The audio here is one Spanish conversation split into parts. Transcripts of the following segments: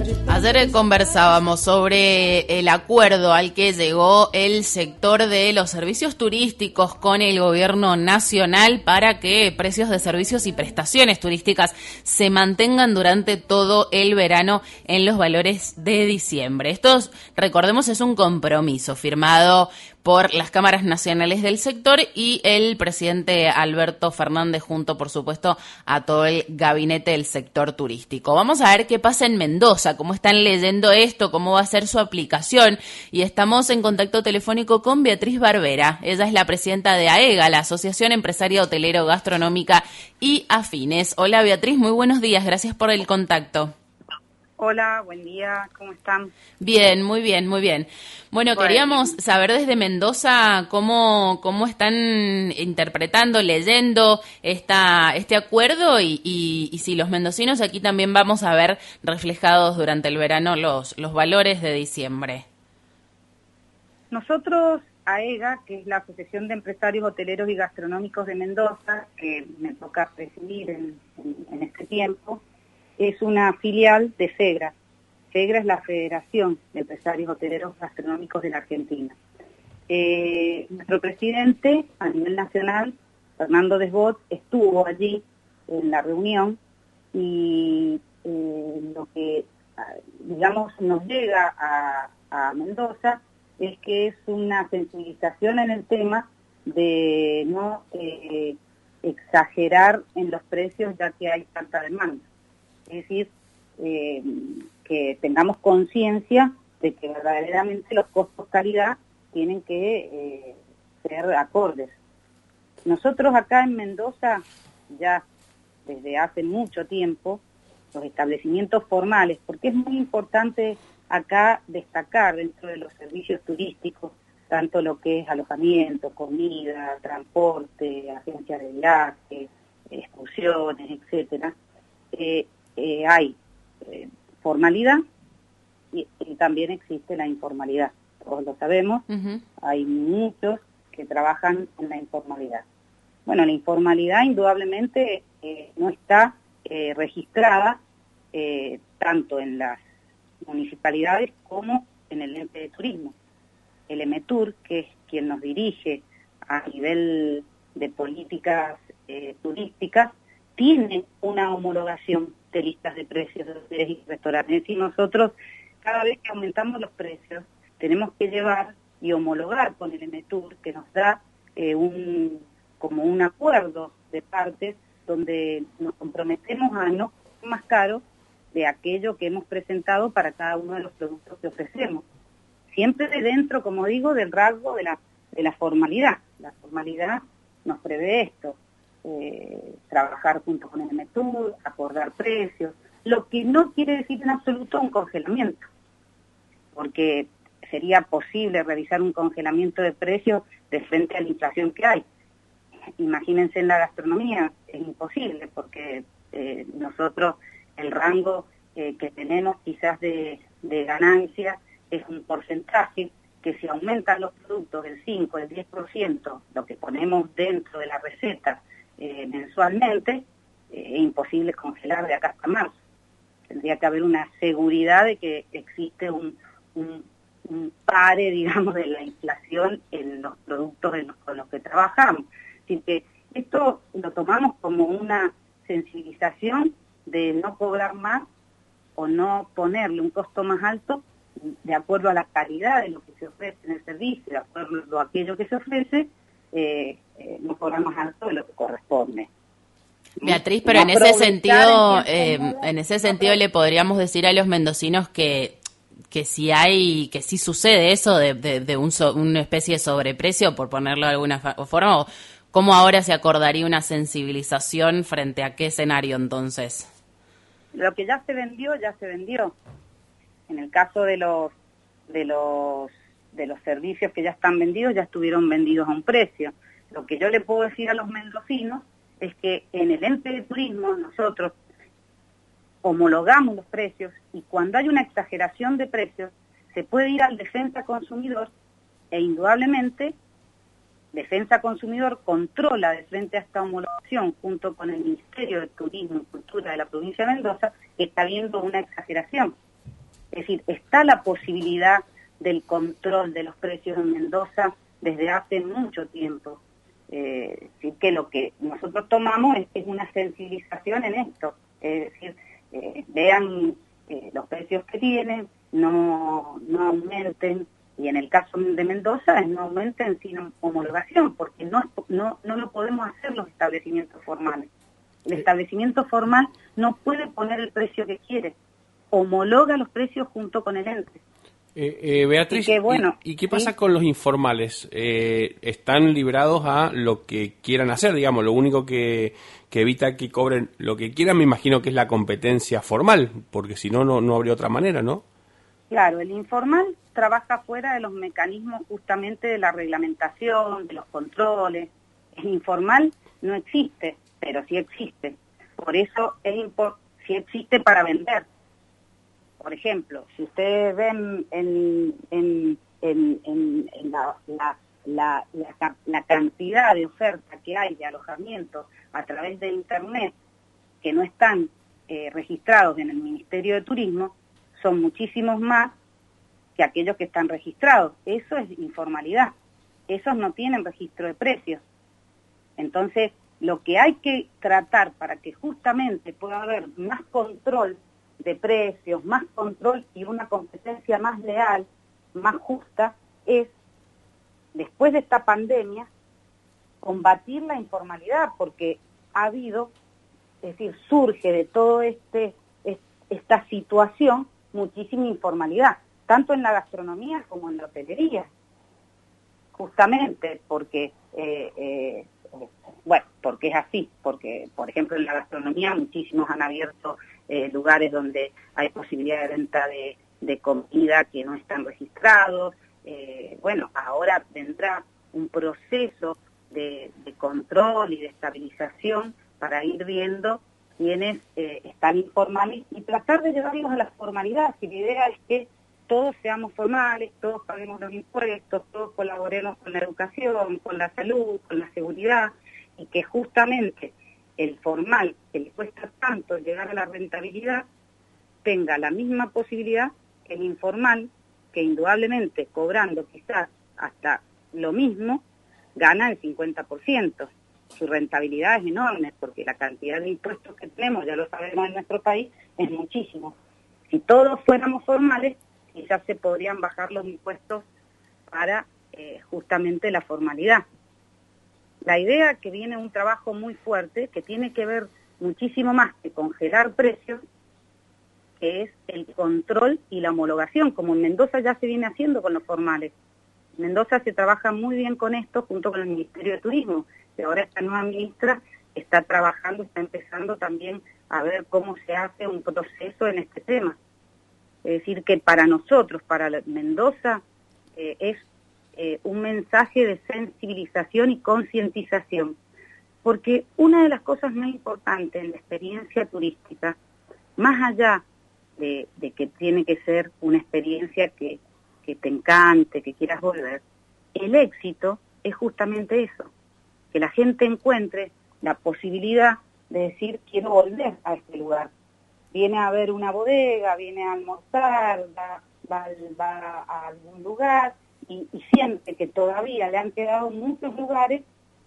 Ayer conversábamos sobre el acuerdo al que llegó el sector de los servicios turísticos con el gobierno nacional para que precios de servicios y prestaciones turísticas se mantengan durante todo el verano en los valores de diciembre. Esto, recordemos, es un compromiso firmado por las cámaras nacionales del sector y el presidente Alberto Fernández junto, por supuesto, a todo el gabinete del sector turístico. Vamos a ver qué pasa en Mendoza, cómo están leyendo esto, cómo va a ser su aplicación. Y estamos en contacto telefónico con Beatriz Barbera. Ella es la presidenta de AEGA, la Asociación Empresaria Hotelero Gastronómica y Afines. Hola Beatriz, muy buenos días, gracias por el contacto. Hola, buen día, ¿cómo están? Bien, muy bien, muy bien. Bueno, queríamos saber desde Mendoza cómo están interpretando, leyendo este acuerdo y si los mendocinos aquí también vamos a ver reflejados durante el verano los valores de diciembre. Nosotros, AEGA, que es la Asociación de Empresarios Hoteleros y Gastronómicos de Mendoza, que me toca presidir en este tiempo, es una filial de FEGRA. FEGRA es la Federación de Empresarios Hoteleros Gastronómicos de la Argentina. Nuestro presidente a nivel nacional, Fernando Desbot, estuvo allí en la reunión y lo que, digamos, nos llega a Mendoza es que es una sensibilización en el tema de no exagerar en los precios ya que hay tanta demanda. Es decir, que tengamos conciencia de que verdaderamente los costos calidad tienen que ser acordes. Nosotros acá en Mendoza, ya desde hace mucho tiempo, los establecimientos formales, porque es muy importante acá destacar dentro de los servicios turísticos, tanto lo que es alojamiento, comida, transporte, agencias de viaje, excursiones, etcétera. Hay formalidad y también existe la informalidad. Todos lo sabemos, Hay muchos que trabajan en la informalidad. Bueno, la informalidad indudablemente no está registrada tanto en las municipalidades como en el ente de turismo. El EMETUR, que es quien nos dirige a nivel de políticas turísticas, tiene una homologación de listas de precios de hoteles y restaurantes. Y nosotros, cada vez que aumentamos los precios, tenemos que llevar y homologar con el EMETUR, que nos da como un acuerdo de partes, donde nos comprometemos a no ser más caro de aquello que hemos presentado para cada uno de los productos que ofrecemos. Siempre dentro, como digo, del rasgo de la formalidad. La formalidad nos prevé esto. Trabajar junto con el EMETUR, acordar precios, lo que no quiere decir en absoluto un congelamiento, porque sería posible realizar un congelamiento de precios de frente a la inflación que hay. Imagínense en la gastronomía, es imposible, porque nosotros el rango que tenemos quizás de ganancia es un porcentaje que si aumentan los productos del 5, el 10%, lo que ponemos dentro de la receta, mensualmente, es imposible congelar de acá hasta marzo. Tendría que haber una seguridad de que existe un pare, digamos, de la inflación en los productos con los que trabajamos. Así que esto lo tomamos como una sensibilización de no cobrar más o no ponerle un costo más alto de acuerdo a la calidad de lo que se ofrece en el servicio, de acuerdo a aquello que se ofrece, no cobrar más alto de lo que corresponde. Beatriz, pero en ese sentido le podríamos decir a los mendocinos que sí sucede eso de una especie de sobreprecio, por ponerlo de alguna forma, o cómo ahora se acordaría una sensibilización frente a qué escenario entonces. Lo que ya se vendió, ya se vendió. En el caso de los servicios que ya están vendidos, ya estuvieron vendidos a un precio. Lo que yo le puedo decir a los mendocinos es que en el ente de turismo nosotros homologamos los precios y cuando hay una exageración de precios se puede ir al Defensa Consumidor e indudablemente Defensa Consumidor controla de frente a esta homologación junto con el Ministerio de Turismo y Cultura de la provincia de Mendoza que está habiendo una exageración. Es decir, está la posibilidad del control de los precios en Mendoza desde hace mucho tiempo. Así que lo que nosotros tomamos es una sensibilización en esto. Es decir, vean los precios que tienen, no aumenten, y en el caso de Mendoza no aumenten sin homologación, porque no lo podemos hacer los establecimientos formales. El establecimiento formal no puede poner el precio que quiere, homologa los precios junto con el ente. Beatriz, ¿y qué pasa con los informales? ¿Están librados a lo que quieran hacer? Digamos, lo único que evita que cobren lo que quieran, me imagino que es la competencia formal, porque si no, no habría otra manera, ¿no? Claro, el informal trabaja fuera de los mecanismos justamente de la reglamentación, de los controles. El informal no existe, pero sí existe. Por eso sí existe para vender. Por ejemplo, si ustedes ven en la cantidad de oferta que hay de alojamientos a través de Internet que no están registrados en el Ministerio de Turismo, son muchísimos más que aquellos que están registrados. Eso es informalidad. Esos no tienen registro de precios. Entonces, lo que hay que tratar para que justamente pueda haber más control de precios, más control y una competencia más leal, más justa, es, después de esta pandemia, combatir la informalidad, porque ha habido, es decir, surge de todo esta situación muchísima informalidad, tanto en la gastronomía como en la hotelería, justamente porque porque es así, porque, por ejemplo, en la gastronomía muchísimos han abierto lugares donde hay posibilidad de venta de comida que no están registrados. Ahora vendrá un proceso de control y de estabilización para ir viendo quienes están informales y tratar de llevarlos a la formalidad. Y la idea es que todos seamos formales, todos paguemos los impuestos, todos colaboremos con la educación, con la salud, con la seguridad, y que justamente el formal, que le cuesta tanto llegar a la rentabilidad, tenga la misma posibilidad que el informal, que indudablemente cobrando quizás hasta lo mismo, gana el 50%. Su rentabilidad es enorme, porque la cantidad de impuestos que tenemos, ya lo sabemos en nuestro país, es muchísimo. Si todos fuéramos formales, quizás se podrían bajar los impuestos para justamente la formalidad. La idea que viene un trabajo muy fuerte, que tiene que ver muchísimo más que congelar precios, que es el control y la homologación, como en Mendoza ya se viene haciendo con los formales. En Mendoza se trabaja muy bien con esto junto con el Ministerio de Turismo, y ahora esta nueva ministra está trabajando, está empezando también a ver cómo se hace un proceso en este tema. Es decir, que para nosotros, para Mendoza, es un mensaje de sensibilización y concientización, porque una de las cosas más importantes en la experiencia turística, más allá de que tiene que ser una experiencia que te encante, que quieras volver, el éxito es justamente eso, que la gente encuentre la posibilidad de decir, quiero volver a este lugar. Viene a ver una bodega, viene a almorzar, va a algún lugar y siente que todavía le han quedado muchos lugares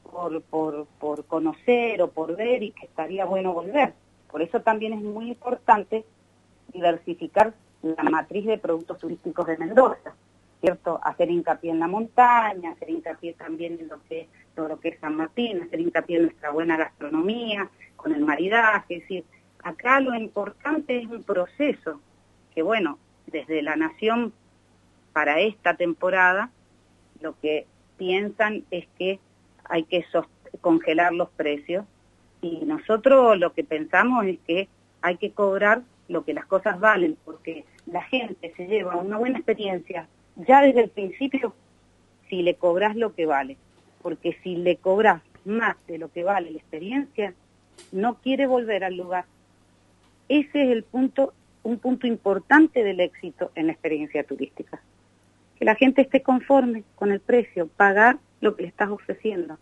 por conocer o por ver y que estaría bueno volver. Por eso también es muy importante diversificar la matriz de productos turísticos de Mendoza, ¿cierto? Hacer hincapié en la montaña, hacer hincapié también en todo lo que es San Martín, hacer hincapié en nuestra buena gastronomía, con el maridaje. Es decir, acá lo importante es un proceso que, bueno, desde la Nación para esta temporada, lo que piensan es que hay que congelar los precios, y nosotros lo que pensamos es que hay que cobrar lo que las cosas valen, porque la gente se lleva una buena experiencia ya desde el principio si le cobras lo que vale, porque si le cobras más de lo que vale la experiencia, no quiere volver al lugar. Ese es un punto importante del éxito en la experiencia turística. Que la gente esté conforme con el precio, pagar lo que le estás ofreciendo.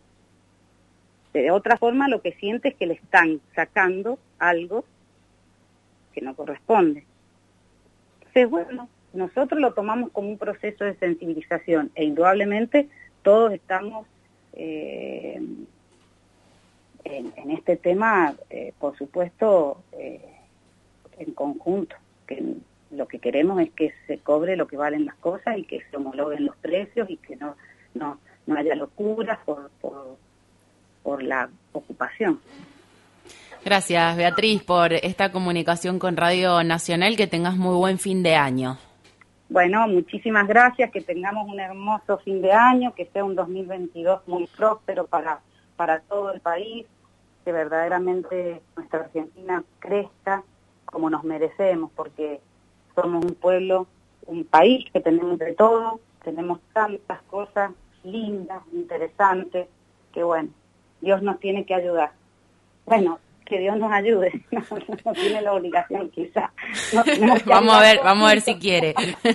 De otra forma, lo que siente es que le están sacando algo que no corresponde. Entonces, bueno, nosotros lo tomamos como un proceso de sensibilización e indudablemente todos estamos en este tema, por supuesto, en conjunto, que lo que queremos es que se cobre lo que valen las cosas y que se homologuen los precios y que no haya locuras por la ocupación. Gracias, Beatriz, por esta comunicación con Radio Nacional. Que tengas muy buen fin de año. Bueno, muchísimas gracias, que tengamos un hermoso fin de año, que sea un 2022 muy próspero para todo el país, que verdaderamente nuestra Argentina crezca como nos merecemos, porque somos un pueblo, un país que tenemos de todo, tenemos tantas cosas lindas, interesantes, que bueno, Dios nos tiene que ayudar. Bueno, que Dios nos ayude, no tiene la obligación quizá. Vamos a ver si quiere.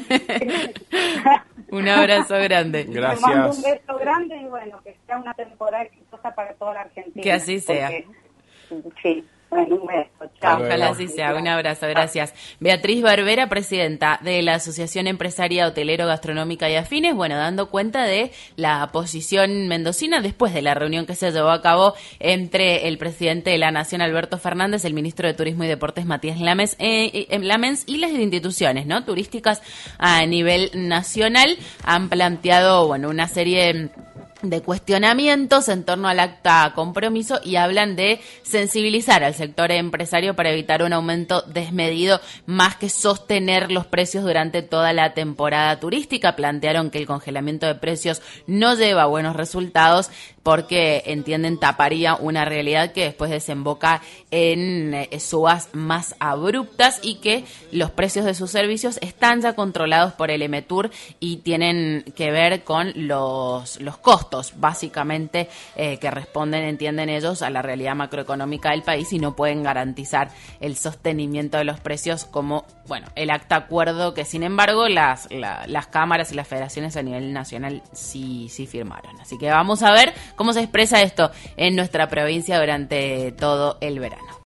Un abrazo grande. Gracias. Te mando un beso grande y bueno, que sea una temporada exitosa para toda la Argentina. Que así sea. Sí. Bueno, un beso. Chao. Ojalá así sea. Un abrazo. Gracias. Beatriz Barbera, presidenta de la Asociación Empresaria Hotelero Gastronómica y Afines, bueno, dando cuenta de la posición mendocina después de la reunión que se llevó a cabo entre el presidente de la Nación, Alberto Fernández, el ministro de Turismo y Deportes, Matías Lamens, y las instituciones, ¿no?, turísticas a nivel nacional. Han planteado, bueno, una serie de cuestionamientos en torno al acta compromiso y hablan de sensibilizar al sector empresario para evitar un aumento desmedido más que sostener los precios durante toda la temporada turística. Plantearon que el congelamiento de precios no lleva buenos resultados porque, entienden, taparía una realidad que después desemboca en subas más abruptas y que los precios de sus servicios están ya controlados por el EMETUR y tienen que ver con los costos, básicamente, que responden, entienden ellos, a la realidad macroeconómica del país y no pueden garantizar el sostenimiento de los precios como, bueno, el acta acuerdo que, sin embargo, las cámaras y las federaciones a nivel nacional sí firmaron. Así que vamos a ver cómo se expresa esto en nuestra provincia durante todo el verano.